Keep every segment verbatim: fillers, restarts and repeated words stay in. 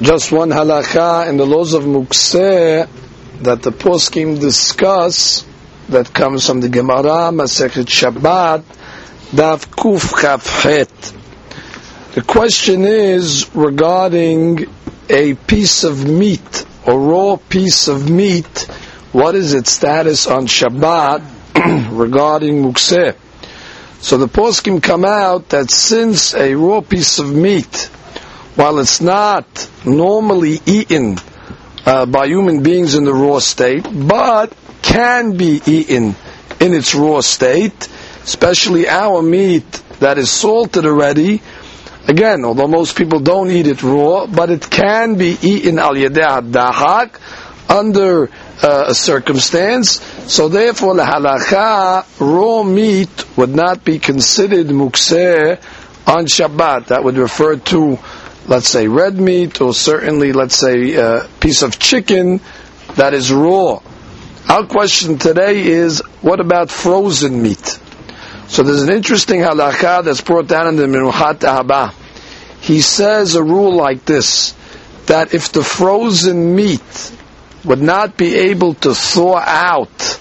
Just one halakha in the laws of mukseh that the poskim discuss, that comes from the Gemara, Masechet Shabbat, Daf Kuf Chaf Het. The question is regarding a piece of meat, a raw piece of meat. What is its status on Shabbat regarding mukseh? So the poskim come out that since a raw piece of meat, while it's not normally eaten uh, by human beings in the raw state, but can be eaten in its raw state, especially our meat that is salted already. Again, although most people don't eat it raw, but it can be eaten al yedeh dahak under uh, a circumstance. So therefore, the halakha, raw meat would not be considered mukseh on Shabbat. That would refer to, let's say, red meat, or certainly, let's say, a piece of chicken that is raw. Our question today is, what about frozen meat? So there's an interesting halakha that's brought down in the Menuchat Ahaba. He says a rule like this, that if the frozen meat would not be able to thaw out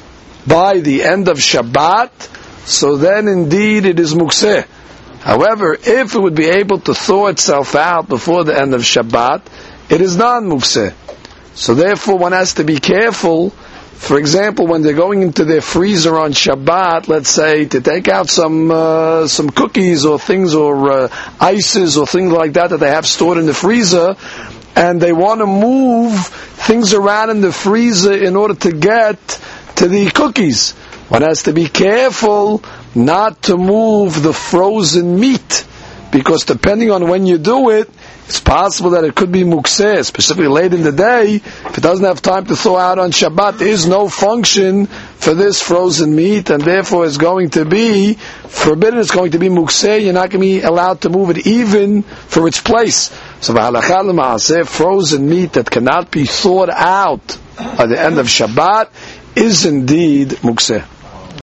by the end of Shabbat, so then indeed it is mukseh. However, if it would be able to thaw itself out before the end of Shabbat, it is non-mukseh. So therefore one has to be careful. For example, when they're going into their freezer on Shabbat, let's say, to take out some uh, some cookies or things, or uh, ices or things like that that they have stored in the freezer, and they want to move things around in the freezer in order to get to the cookies, one has to be careful not to move the frozen meat, because depending on when you do it, it's possible that it could be mukseh, specifically late in the day. If it doesn't have time to thaw out on Shabbat, there is no function for this frozen meat, and therefore it's going to be forbidden, it's going to be mukseh, you're not going to be allowed to move it even for its place. So v'halakha l'ma'aseh, frozen meat that cannot be thawed out by the end of Shabbat is indeed mukseh.